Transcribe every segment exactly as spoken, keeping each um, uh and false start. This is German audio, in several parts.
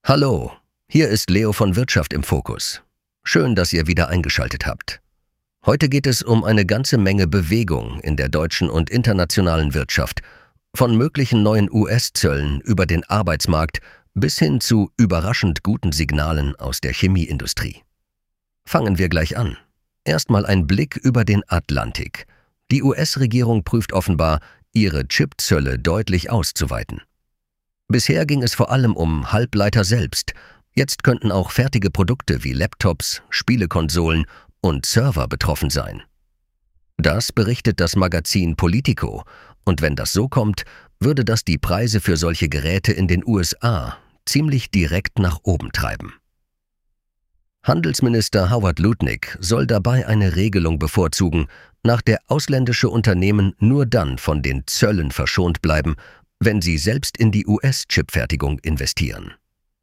Hallo, hier ist Leo von Wirtschaft im Fokus. Schön, dass ihr wieder eingeschaltet habt. Heute geht es um eine ganze Menge Bewegung in der deutschen und internationalen Wirtschaft, von möglichen neuen U S-Zöllen über den Arbeitsmarkt bis hin zu überraschend guten Signalen aus der Chemieindustrie. Fangen wir gleich an. Erstmal ein Blick über den Atlantik. Die U S-Regierung prüft offenbar, ihre Chipzölle deutlich auszuweiten. Bisher ging es vor allem um Halbleiter selbst. Jetzt könnten auch fertige Produkte wie Laptops, Spielekonsolen und Server betroffen sein. Das berichtet das Magazin Politico. Und wenn das so kommt, würde das die Preise für solche Geräte in den U S A ziemlich direkt nach oben treiben. Handelsminister Howard Lutnick soll dabei eine Regelung bevorzugen, nach der ausländische Unternehmen nur dann von den Zöllen verschont bleiben, wenn sie selbst in die U S-Chipfertigung investieren.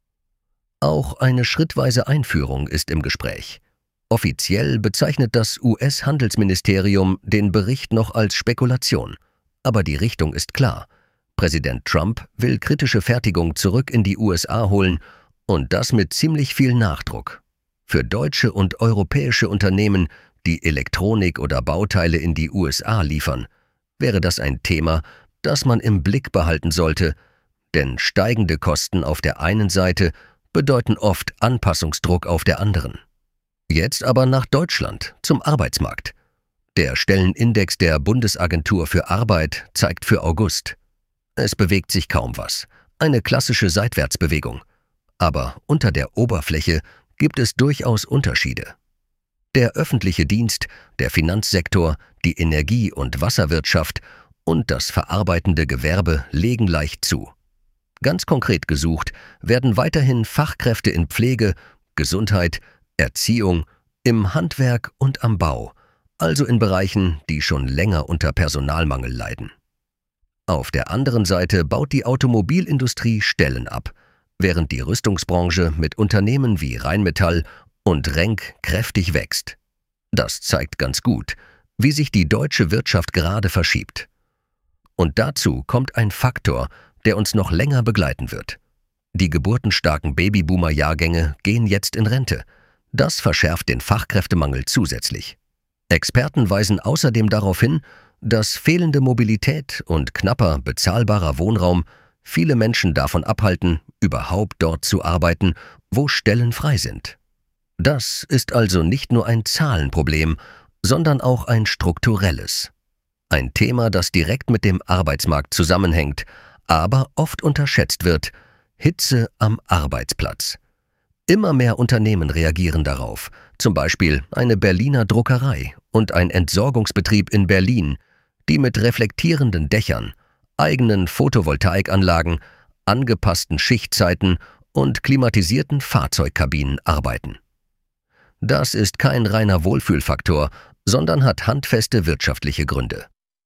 Auch eine schrittweise Einführung ist im Gespräch. Offiziell bezeichnet das U S-Handelsministerium den Bericht noch als Spekulation. Aber die Richtung ist klar. Präsident Trump will kritische Fertigung zurück in die U S A holen und das mit ziemlich viel Nachdruck. Für deutsche und europäische Unternehmen, die Elektronik oder Bauteile in die U S A liefern, wäre das ein Thema, das man im Blick behalten sollte, denn steigende Kosten auf der einen Seite bedeuten oft Anpassungsdruck auf der anderen. Jetzt aber nach Deutschland, zum Arbeitsmarkt. Der Stellenindex der Bundesagentur für Arbeit zeigt für August: Es bewegt sich kaum was, eine klassische Seitwärtsbewegung. Aber unter der Oberfläche gibt es durchaus Unterschiede. Der öffentliche Dienst, der Finanzsektor, die Energie- und Wasserwirtschaft und das verarbeitende Gewerbe legen leicht zu. Ganz konkret gesucht werden weiterhin Fachkräfte in Pflege, Gesundheit, Erziehung, im Handwerk und am Bau, also in Bereichen, die schon länger unter Personalmangel leiden. Auf der anderen Seite baut die Automobilindustrie Stellen ab, während die Rüstungsbranche mit Unternehmen wie Rheinmetall und Renk kräftig wächst. Das zeigt ganz gut, wie sich die deutsche Wirtschaft gerade verschiebt. Und dazu kommt ein Faktor, der uns noch länger begleiten wird. Die geburtenstarken Babyboomer-Jahrgänge gehen jetzt in Rente. Das verschärft den Fachkräftemangel zusätzlich. Experten weisen außerdem darauf hin, dass fehlende Mobilität und knapper bezahlbarer Wohnraum viele Menschen davon abhalten, überhaupt dort zu arbeiten, wo Stellen frei sind. Das ist also nicht nur ein Zahlenproblem, sondern auch ein strukturelles. Ein Thema, das direkt mit dem Arbeitsmarkt zusammenhängt, aber oft unterschätzt wird: Hitze am Arbeitsplatz. Immer mehr Unternehmen reagieren darauf, zum Beispiel eine Berliner Druckerei und ein Entsorgungsbetrieb in Berlin, die mit reflektierenden Dächern, eigenen Photovoltaikanlagen, angepassten Schichtzeiten und klimatisierten Fahrzeugkabinen arbeiten. Das ist kein reiner Wohlfühlfaktor, sondern hat handfeste wirtschaftliche Gründe.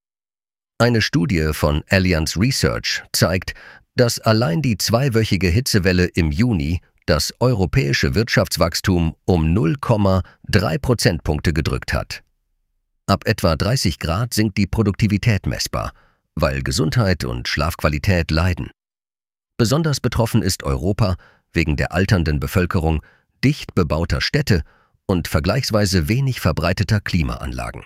Eine Studie von Allianz Research zeigt, dass allein die zweiwöchige Hitzewelle im Juni das europäische Wirtschaftswachstum um null Komma drei Prozentpunkte gedrückt hat. Ab etwa dreißig Grad sinkt die Produktivität messbar, weil Gesundheit und Schlafqualität leiden. Besonders betroffen ist Europa wegen der alternden Bevölkerung, dicht bebauter Städte und vergleichsweise wenig verbreiteter Klimaanlagen.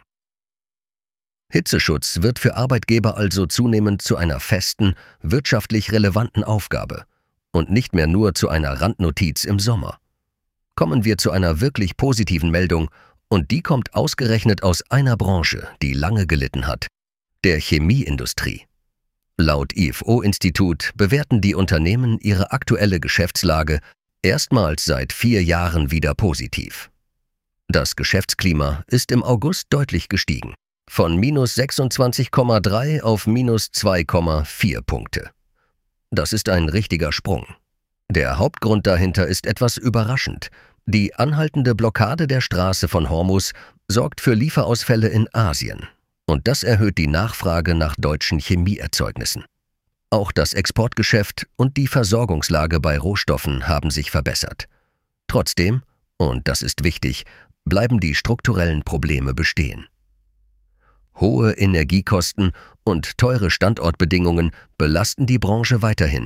Hitzeschutz wird für Arbeitgeber also zunehmend zu einer festen, wirtschaftlich relevanten Aufgabe und nicht mehr nur zu einer Randnotiz im Sommer. Kommen wir zu einer wirklich positiven Meldung, und die kommt ausgerechnet aus einer Branche, die lange gelitten hat: der Chemieindustrie. Laut I F O-Institut bewerten die Unternehmen ihre aktuelle Geschäftslage erstmals seit vier Jahren wieder positiv. Das Geschäftsklima ist im August deutlich gestiegen, von minus sechsundzwanzig Komma drei auf minus zwei Komma vier Punkte. Das ist ein richtiger Sprung. Der Hauptgrund dahinter ist etwas überraschend. Die anhaltende Blockade der Straße von Hormuz sorgt für Lieferausfälle in Asien. Und das erhöht die Nachfrage nach deutschen Chemieerzeugnissen. Auch das Exportgeschäft und die Versorgungslage bei Rohstoffen haben sich verbessert. Trotzdem, und das ist wichtig, bleiben die strukturellen Probleme bestehen. Hohe Energiekosten und teure Standortbedingungen belasten die Branche weiterhin.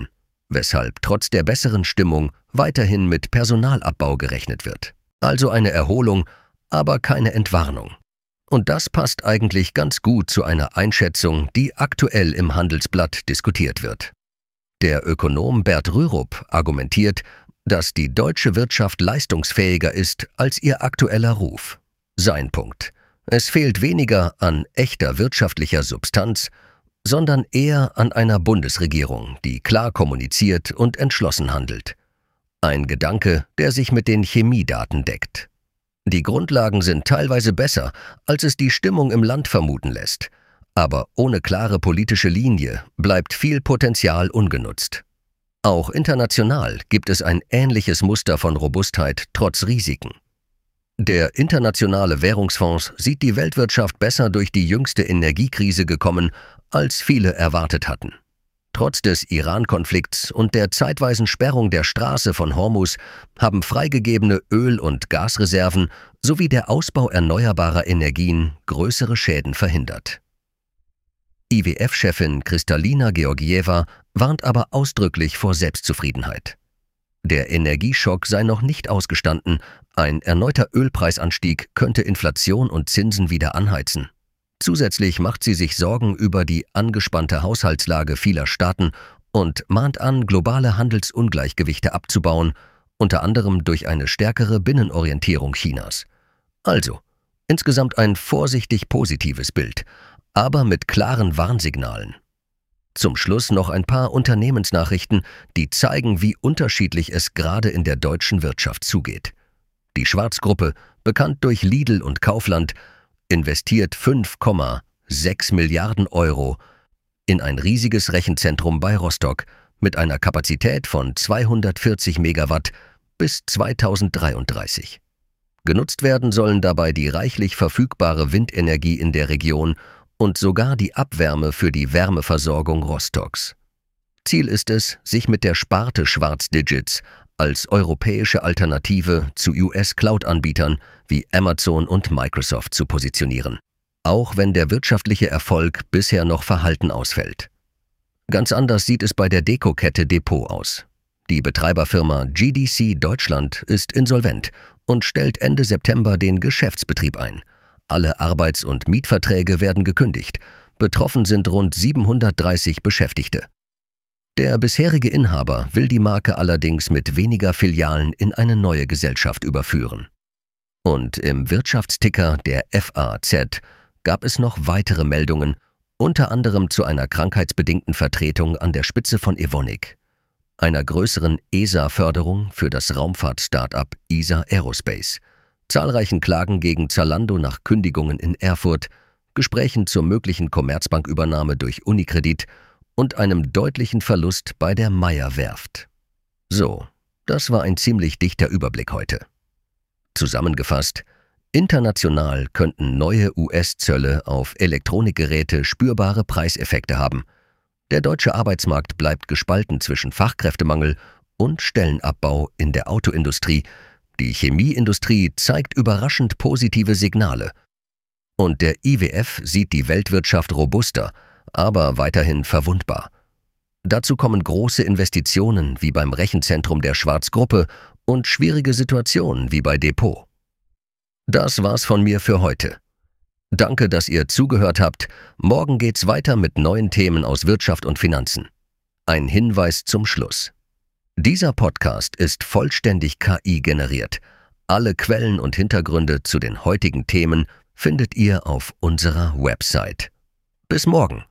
weshalb trotz der besseren Stimmung weiterhin mit Personalabbau gerechnet wird. Also eine Erholung, aber keine Entwarnung. Und das passt eigentlich ganz gut zu einer Einschätzung, die aktuell im Handelsblatt diskutiert wird. Der Ökonom Bert Rürup argumentiert, dass die deutsche Wirtschaft leistungsfähiger ist als ihr aktueller Ruf. Sein Punkt: Es fehlt weniger an echter wirtschaftlicher Substanz, sondern eher an einer Bundesregierung, die klar kommuniziert und entschlossen handelt. Ein Gedanke, der sich mit den Chemiedaten deckt. Die Grundlagen sind teilweise besser, als es die Stimmung im Land vermuten lässt. Aber ohne klare politische Linie bleibt viel Potenzial ungenutzt. Auch international gibt es ein ähnliches Muster von Robustheit trotz Risiken. Der Internationale Währungsfonds sieht die Weltwirtschaft besser durch die jüngste Energiekrise gekommen, als viele erwartet hatten. Trotz des Iran-Konflikts und der zeitweisen Sperrung der Straße von Hormuz haben freigegebene Öl- und Gasreserven sowie der Ausbau erneuerbarer Energien größere Schäden verhindert. I W F-Chefin Kristalina Georgieva warnt aber ausdrücklich vor Selbstzufriedenheit. Der Energieschock sei noch nicht ausgestanden, ein erneuter Ölpreisanstieg könnte Inflation und Zinsen wieder anheizen. Zusätzlich macht sie sich Sorgen über die angespannte Haushaltslage vieler Staaten und mahnt an, globale Handelsungleichgewichte abzubauen, unter anderem durch eine stärkere Binnenorientierung Chinas. Also, insgesamt ein vorsichtig positives Bild, aber mit klaren Warnsignalen. Zum Schluss noch ein paar Unternehmensnachrichten, die zeigen, wie unterschiedlich es gerade in der deutschen Wirtschaft zugeht. Die Schwarz-Gruppe, bekannt durch Lidl und Kaufland, investiert fünf Komma sechs Milliarden Euro in ein riesiges Rechenzentrum bei Rostock mit einer Kapazität von zweihundertvierzig Megawatt bis zweitausenddreiunddreißig. Genutzt werden sollen dabei die reichlich verfügbare Windenergie in der Region und sogar die Abwärme für die Wärmeversorgung Rostocks. Ziel ist es, sich mit der Sparte Schwarz-Digits als europäische Alternative zu U S-Cloud-Anbietern wie Amazon und Microsoft zu positionieren, auch wenn der wirtschaftliche Erfolg bisher noch verhalten ausfällt. Ganz anders sieht es bei der Dekokette Depot aus. Die Betreiberfirma G D C Deutschland ist insolvent und stellt Ende September den Geschäftsbetrieb ein. Alle Arbeits- und Mietverträge werden gekündigt. Betroffen sind rund siebenhundertdreißig Beschäftigte. Der bisherige Inhaber will die Marke allerdings mit weniger Filialen in eine neue Gesellschaft überführen. Und im Wirtschaftsticker der F A Z gab es noch weitere Meldungen, unter anderem zu einer krankheitsbedingten Vertretung an der Spitze von Evonik, einer größeren E S A-Förderung für das Raumfahrt-Startup E S A Aerospace, zahlreichen Klagen gegen Zalando nach Kündigungen in Erfurt, Gesprächen zur möglichen Commerzbank-Übernahme durch Unicredit und einem deutlichen Verlust bei der Meyer Werft. So, das war ein ziemlich dichter Überblick heute. Zusammengefasst: International könnten neue U S-Zölle auf Elektronikgeräte spürbare Preiseffekte haben. Der deutsche Arbeitsmarkt bleibt gespalten zwischen Fachkräftemangel und Stellenabbau in der Autoindustrie. Die Chemieindustrie zeigt überraschend positive Signale. Und der I W F sieht die Weltwirtschaft robuster, aber weiterhin verwundbar. Dazu kommen große Investitionen wie beim Rechenzentrum der Schwarz-Gruppe und schwierige Situationen wie bei Depot. Das war's von mir für heute. Danke, dass ihr zugehört habt. Morgen geht's weiter mit neuen Themen aus Wirtschaft und Finanzen. Ein Hinweis zum Schluss: Dieser Podcast ist vollständig K I generiert. Alle Quellen und Hintergründe zu den heutigen Themen findet ihr auf unserer Website. Bis morgen.